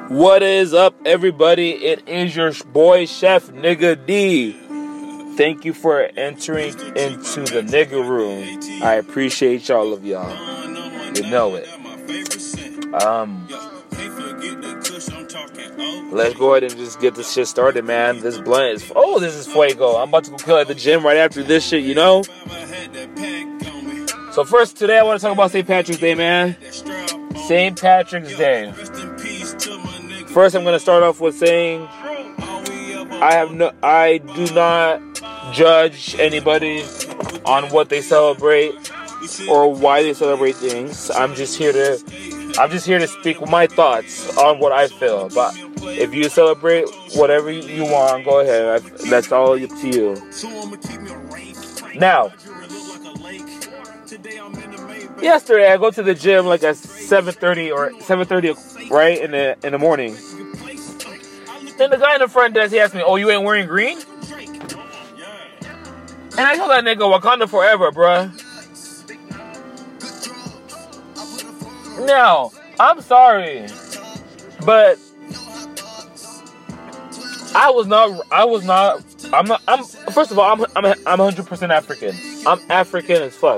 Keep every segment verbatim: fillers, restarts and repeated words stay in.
What is up, everybody? It is your boy, Chef Nigga D. Thank you for entering into the nigga room. I appreciate y'all of y'all. You know it. Um, let's go ahead and just get this shit started, man. This blunt is... Oh, this is Fuego. I'm about to go kill at the gym right after this shit, you know? So first, today I want to talk about Saint Patrick's Day, man. Saint Patrick's Day. First, I'm going to start off with saying I have no, I do not judge anybody on what they celebrate or why they celebrate things. I'm just here to, I'm just here to speak my thoughts on what I feel. But if you celebrate whatever you want, go ahead. That's all up to you. Now, yesterday I go to the gym like at seven thirty or seven thirty, right in the in the morning. Then the guy in the front desk, he asked me, "Oh, you ain't wearing green?" And I told that nigga, "Wakanda forever, bruh." Now, I'm sorry, but I was not. I was not. I'm not. I'm. First of all, I'm. I'm. I'm one hundred percent African. I'm African as fuck.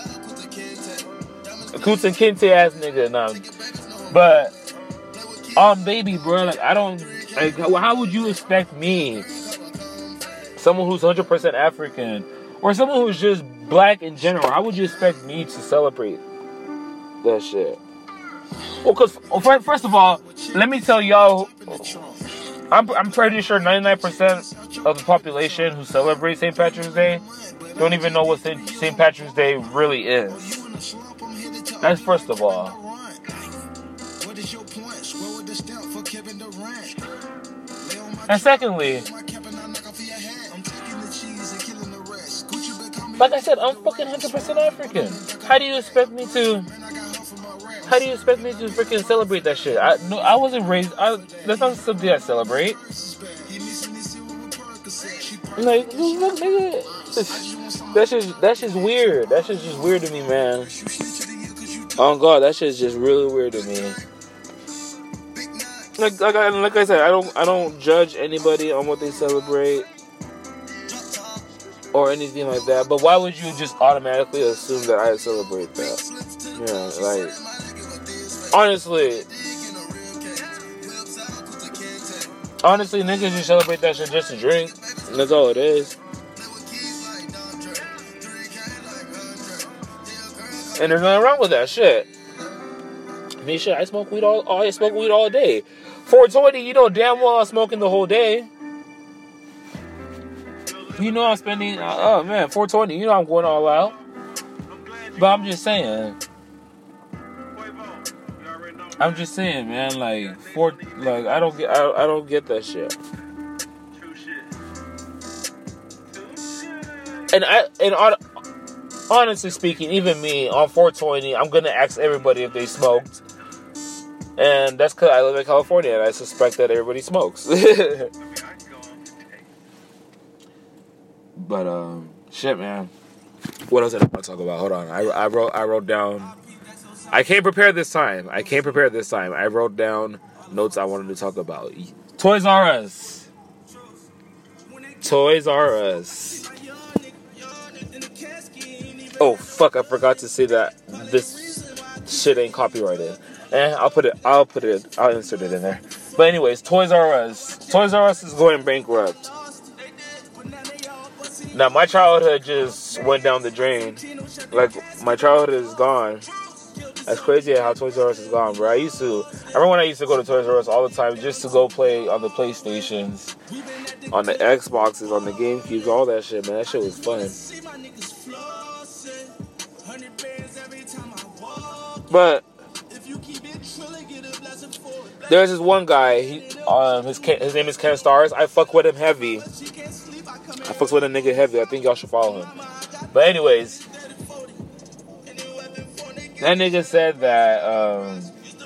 Coots and Kinte ass nigga, nah. But, um, baby, bro, like, I don't, like, how would you expect me, someone who's one hundred percent African, or someone who's just black in general, how would you expect me to celebrate that shit? Well, because, well, first of all, let me tell y'all, I'm, I'm pretty sure ninety-nine percent of the population who celebrates Saint Patrick's Day don't even know what Saint Patrick's Day really is. That's first of all. And secondly, like I said, I'm fucking one hundred percent African. How do you expect me to, how do you expect me to freaking celebrate that shit? I, no, I wasn't raised, I, that's not something I celebrate. Like, look, nigga, that's just, that's just weird. That shit's just weird to me, man. Oh God, that shit's just really weird to me. Like, like I, like I said, I don't, I don't judge anybody on what they celebrate or anything like that. But why would you just automatically assume that I celebrate that? Yeah, like, honestly, honestly, niggas just celebrate that shit just to drink. And that's all it is. And there's nothing wrong with that shit. I mean, shit, I smoke weed all, I smoke weed all day. four twenty, you know damn well I'm smoking the whole day. You know I'm spending, uh, oh man, four twenty, you know I'm going all out. But I'm just saying. I'm just saying, man, like, four, like, I don't get, I, I don't get that shit. And I, and on, honestly speaking, even me, on four twenty, I'm going to ask everybody if they smoked. And that's because I live in California, and I suspect that everybody smokes. But, um, shit, man. What else did I want to talk about? Hold on. I, I wrote I wrote down... I came prepared this time. I came prepared this time. I wrote down notes I wanted to talk about. Toys R Us. Toys R Us. Oh, fuck, I forgot to say that this shit ain't copyrighted. Eh, I'll put it, I'll put it, I'll insert it in there. But anyways, Toys R Us. Toys R Us is going bankrupt. Now, my childhood just went down the drain. Like, my childhood is gone. That's crazy how Toys R Us is gone, bro. I used to, I remember when I used to go to Toys R Us all the time just to go play on the PlayStations, on the Xboxes, on the GameCubes, all that shit, man. That shit was fun. But there's this one guy. He, um, his his name is Ken Stars. I fuck with him heavy. I fucks with a nigga heavy. I think y'all should follow him. But anyways, that nigga said that um,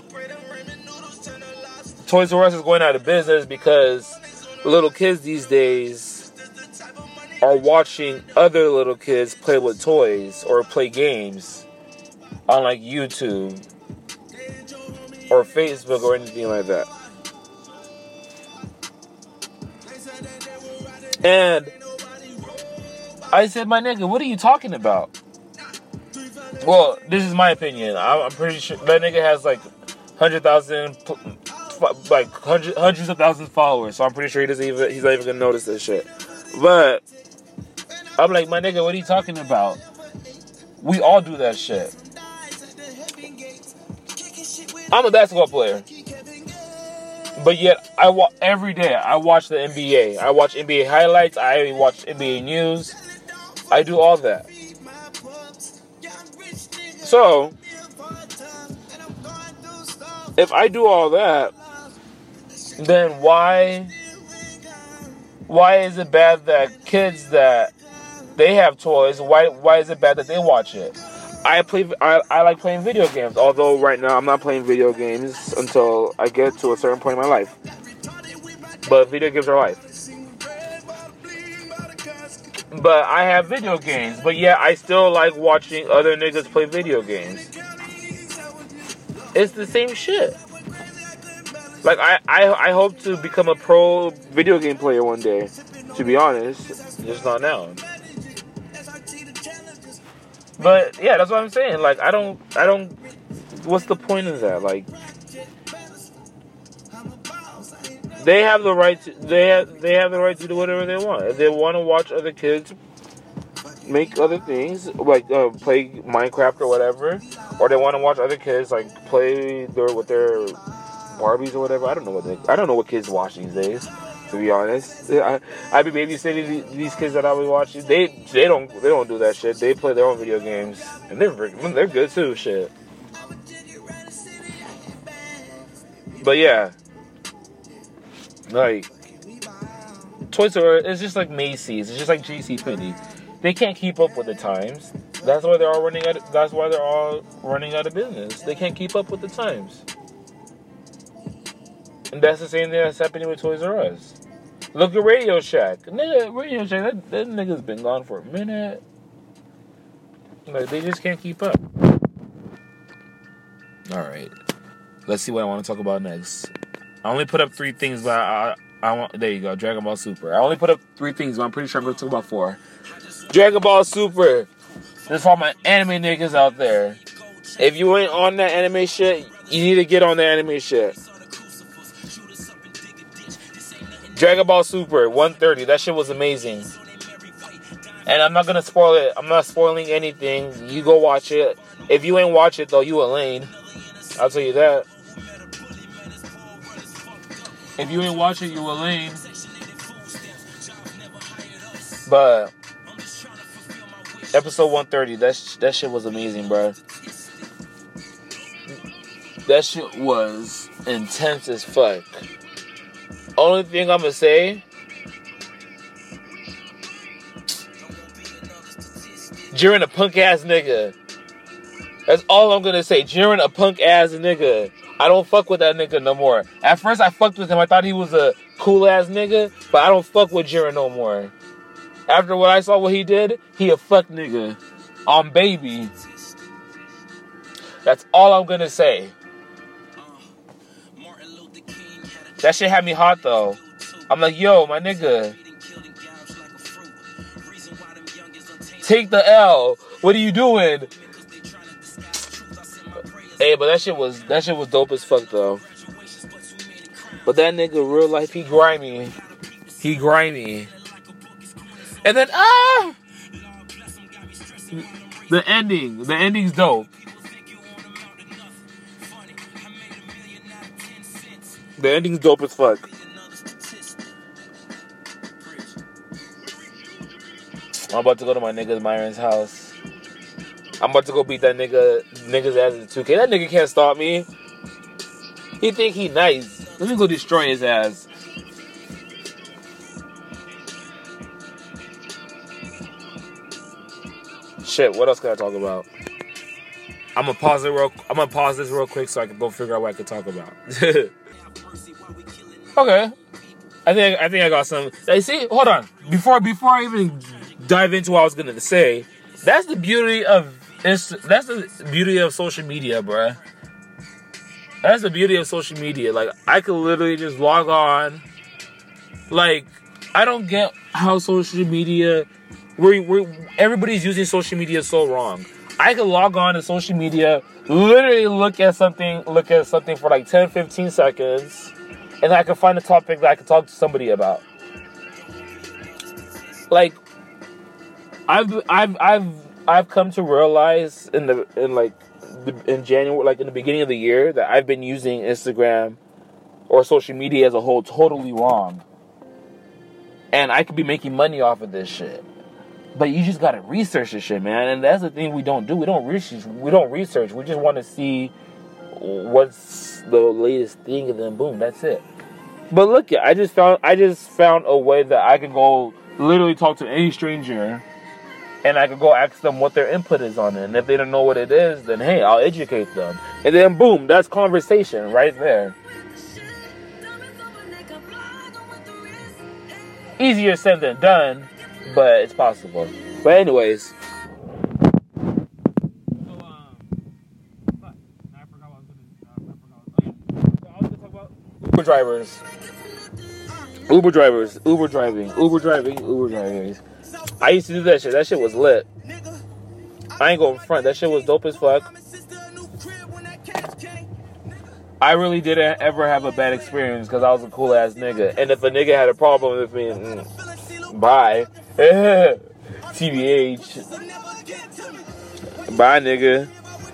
Toys R Us is going out of business because little kids these days are watching other little kids play with toys or play games on like YouTube or Facebook or anything like that. And I said, my nigga, what are you talking about? Well, this is my opinion. I'm pretty sure that nigga has like one hundred thousand, like hundred, hundreds of thousands of followers. So I'm pretty sure he doesn't even, he's not even gonna notice this shit. But I'm like, my nigga, what are you talking about? We all do that shit. I'm a basketball player. But yet, I wa- every day, I watch the N B A. I watch N B A highlights. I watch N B A news. I do all that. So, if I do all that, then why, why is it bad that kids that they have toys, why, why is it bad that they watch it? I play. I, I like playing video games. Although right now I'm not playing video games until I get to a certain point in my life. But video games are life. But I have video games. But yeah, I still like watching other niggas play video games. It's the same shit. Like I, I, I hope to become a pro video game player one day. To be honest, just not now. But yeah, that's what I'm saying. Like I don't, I don't. What's the point of that? Like they have the right to, they have, they have the right to do whatever they want. If they want to watch other kids make other things, like uh, play Minecraft or whatever, or they want to watch other kids like play their with their Barbies or whatever. I don't know what they, I don't know what kids watch these days. To be honest, I I be babysitting these kids that I was watching. They they don't they don't do that shit. They play their own video games, and they're they're good too. Shit. But yeah, like Toys R Us, it's just like Macy's. It's just like JCPenney. They can't keep up with the times. That's why they're all running out. Of, that's why they're all running out of business. They can't keep up with the times. And that's the same thing that's happening with Toys R Us. Look at Radio Shack. Nigga, Radio Shack, that, that nigga's been gone for a minute. Like, they just can't keep up. Alright. Let's see what I want to talk about next. I only put up three things, but I, I, I want... There you go, Dragon Ball Super. I only put up three things, but I'm pretty sure I'm going to talk about four. Dragon Ball Super. This is for all my anime niggas out there. If you ain't on that anime shit, you need to get on the anime shit. Dragon Ball Super one thirty, that shit was amazing. And I'm not gonna spoil it. I'm not spoiling anything. You go watch it. If you ain't watch it though, you a lame. I'll tell you that. If you ain't watch it, you a lame. But episode one thirty, that sh- that shit was amazing, bro. That shit was intense as fuck. Only thing I'm gonna say, Jiren a punk ass nigga. That's all I'm gonna say. Jiren a punk ass nigga. I don't fuck with that nigga no more. At first I fucked with him. I thought he was a cool ass nigga, but I don't fuck with Jiren no more. After what I saw what he did, he a fuck nigga. On baby. That's all I'm gonna say. That shit had me hot though. I'm like, yo, my nigga. Take the L. What are you doing? Hey, but that shit was that shit was dope as fuck though. But that nigga real life, he grimy. He grimy. And then ah the ending. The ending's dope. The ending's dope as fuck. I'm about to go to my nigga Myron's house. I'm about to go beat that nigga nigga's ass in two K. That nigga can't stop me. He think he nice. Let me go destroy his ass. Shit, what else can I talk about? I'm gonna pause it real. I'm gonna pause this real quick so I can go figure out what I can talk about. Okay, I think I think I got some. Hey, see, hold on. Before before I even dive into what I was gonna say, that's the beauty of it's, that's the beauty of social media, bruh. That's the beauty of social media. Like I could literally just log on. Like I don't get how social media, we we everybody's using social media so wrong. I could log on to social media, literally look at something, look at something for like ten, fifteen seconds, and I can find a topic that I can talk to somebody about. Like, I've I've I've I've come to realize in the in like the, in January, like in the beginning of the year, that I've been using Instagram or social media as a whole totally wrong. And I could be making money off of this shit. But you just gotta research this shit, man. And that's the thing we don't do. We don't research. We don't research. We just want to see what's the latest thing, and then boom, that's it. But look, I just found I just found a way that I can go literally talk to any stranger, and I could go ask them what their input is on it. And if they don't know what it is, then hey, I'll educate them. And then boom, that's conversation right there. Easier said than done, but it's possible. But anyways. So, um, fuck. I forgot what I was gonna, uh, I forgot what, oh, yeah. So I was gonna talk about Uber drivers. Uber drivers, Uber driving, Uber driving, Uber driving. I used to do that shit. That shit was lit. I ain't going front. That shit was dope as fuck. I really didn't ever have a bad experience because I was a cool ass nigga. And if a nigga had a problem with me, mm, bye. T B H. Bye, nigga.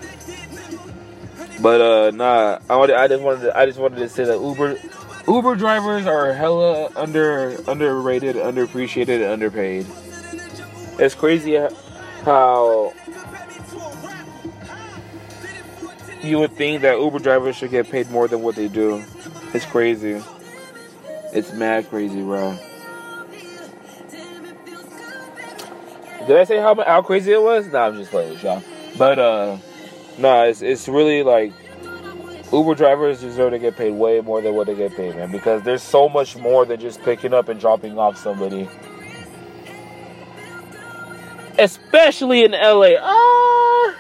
But uh, nah. I wanted, I just wanted, to, I just wanted to say that Uber, Uber drivers are hella under, underrated, underappreciated, and underpaid. It's crazy how you would think that Uber drivers should get paid more than what they do. It's crazy. It's mad crazy, bro. Did I say how how crazy it was? Nah, I'm just playing, y'all. But uh, nah, it's it's really like Uber drivers deserve to get paid way more than what they get paid, man. Because there's so much more than just picking up and dropping off somebody. Especially in L A. Ah.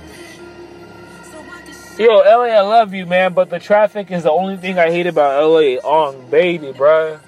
Yo, L A, I love you, man, but the traffic is the only thing I hate about L A. On baby, bruh.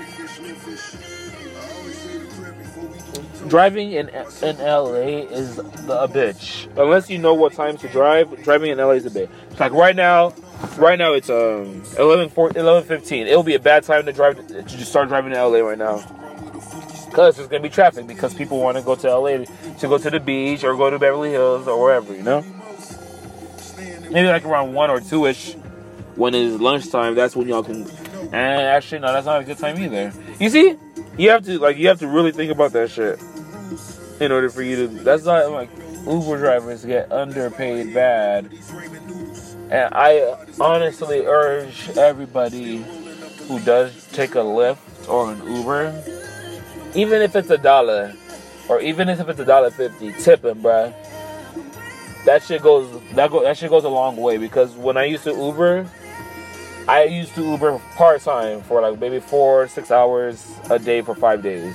Driving in in L A is the, a bitch. Unless you know what times to drive, driving in L A is a bitch. It's like right now, right now it's um eleven fifteen. It'll be a bad time to drive to just start driving to L A right now. Because there's going to be traffic because people want to go to L A to go to the beach or go to Beverly Hills or wherever, you know? Maybe like around one or two-ish when it's lunchtime, that's when y'all can... And actually, no, that's not a good time either. You see? You have to, like, you have to really think about that shit in order for you to... That's not, like, Uber drivers get underpaid bad. And I honestly urge everybody who does take a Lyft or an Uber, even if it's a dollar, or even if it's a dollar fifty, tip him, bruh. That shit goes that go that shit goes a long way, because when I used to Uber, I used to Uber part time for like maybe four, six hours a day for five days.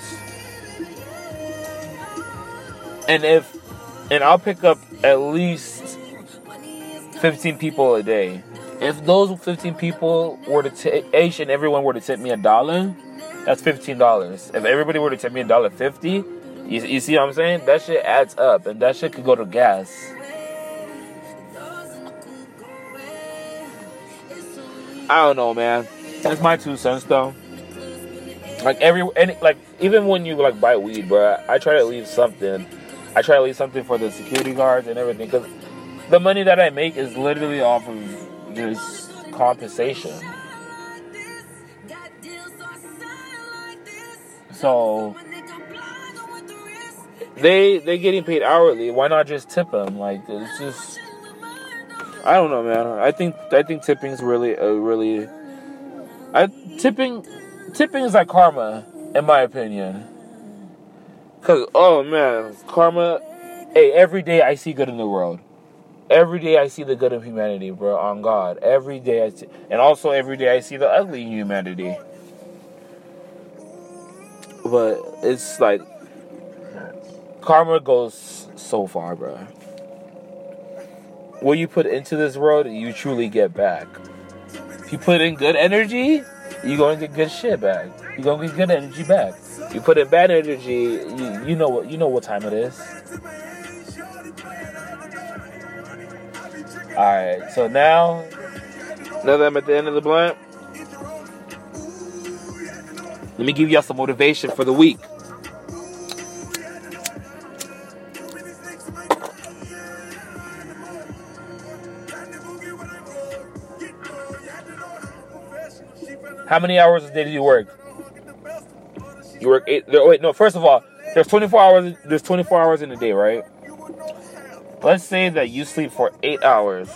And if and I'll pick up at least fifteen people a day. If those fifteen people were to tip, each and everyone were to tip me a dollar, that's fifteen dollars. If everybody were to tip me a dollar fifty, you, you see what I'm saying? That shit adds up, and that shit could go to gas. I don't know, man. That's my two cents, though. Like every, any, like even when you like buy weed, bro, I try to leave something. I try to leave something for the security guards and everything, because the money that I make is literally off of just compensation. So they they getting paid hourly. Why not just tip them? Like, it's just, I don't know, man. I think I think tipping is really a really, I tipping tipping is like karma, in my opinion. Cause oh man, karma. Hey, every day I see good in the world. Every day I see the good of humanity, bro. On God, every day I see, and also every day I see the ugly in humanity. But it's like karma goes so far, bro. What you put into this world, you truly get back. If you put in good energy, you're going to get good shit back. you're gonna get good energy back. You put in bad energy, you, you know what you know what time it is. Alright, so now now that I'm at the end of the blunt, let me give y'all some motivation for the week. How many hours a day do you work? You work eight. Wait, no. First of all, there's twenty-four hours. There's twenty-four hours in a day, right? Let's say that you sleep for eight hours.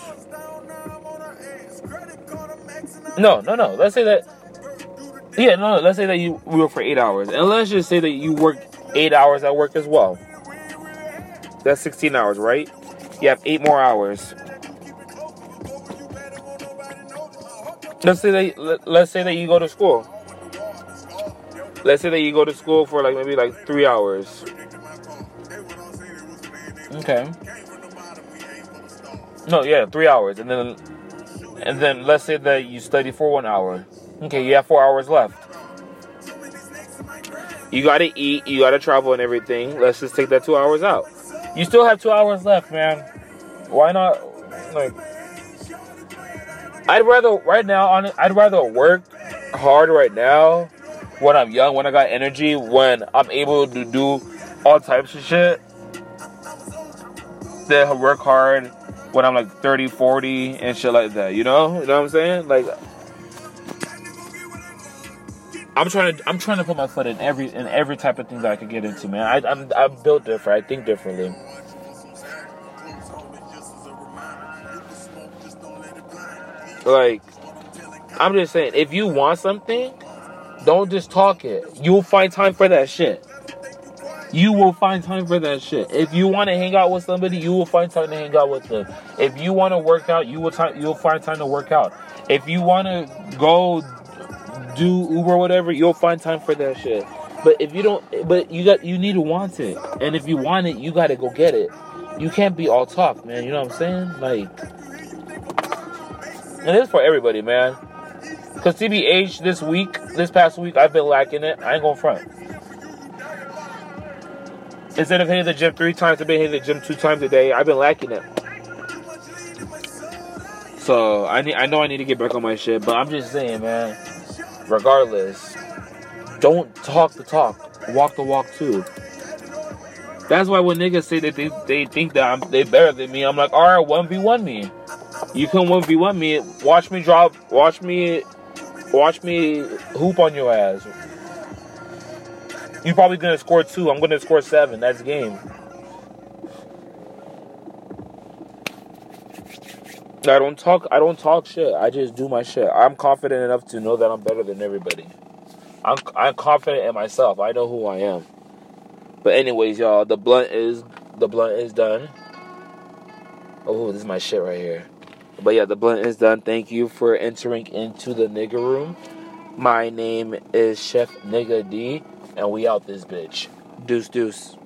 No, no, no. Let's say that. Yeah, no. Let's say that you work for eight hours, and let's just say that you work eight hours at work as well. That's sixteen hours, right? You have eight more hours. Let's say that let's say that you go to school. Let's say that you go to school for like maybe like three hours. Okay. No, yeah, three hours, and then and then let's say that you study for one hour. Okay, you have four hours left. You gotta eat, you gotta travel and everything. Let's just take that two hours out. You still have two hours left, man. Why not? Like. I'd rather, right now, I'd rather work hard right now when I'm young, when I got energy, when I'm able to do all types of shit, than work hard when I'm like thirty, forty, and shit like that, you know? You know what I'm saying? Like, I'm trying to, I'm trying to put my foot in every, in every type of thing that I could get into, man. I, I'm, I'm built different. I think differently. Like, I'm just saying, if you want something, don't just talk it. You'll find time for that shit. You will find time for that shit. If you want to hang out with somebody, you will find time to hang out with them. If you want to work out, you will time, you'll find time to work out. If you want to go do Uber or whatever, you'll find time for that shit. But if you don't, but you got, you need to want it. And if you want it, you got to go get it. You can't be all talk, man. You know what I'm saying? Like, and it's for everybody, man. Because T B H, this week, this past week, I've been lacking it. I ain't gonna front. Instead of hitting the gym three times, I've been hitting the gym two times a day. I've been lacking it. So, I need, I know I need to get back on my shit. But I'm just saying, man. Regardless, don't talk the talk. Walk the walk, too. That's why when niggas say that they, they think that I'm, they better than me, I'm like, alright, one v one me. You can one v one me. Watch me drop. Watch me. Watch me hoop on your ass. You're probably gonna score two. I'm gonna score seven. That's game. I don't talk. I don't talk shit. I just do my shit. I'm confident enough to know that I'm better than everybody. I'm. I'm confident in myself. I know who I am. But anyways, y'all, the blunt is the blunt is done. Oh, this is my shit right here. But yeah, the blunt is done. Thank you for entering into the nigga room. My name is Chef Nigga D, and we out this bitch. Deuce, deuce.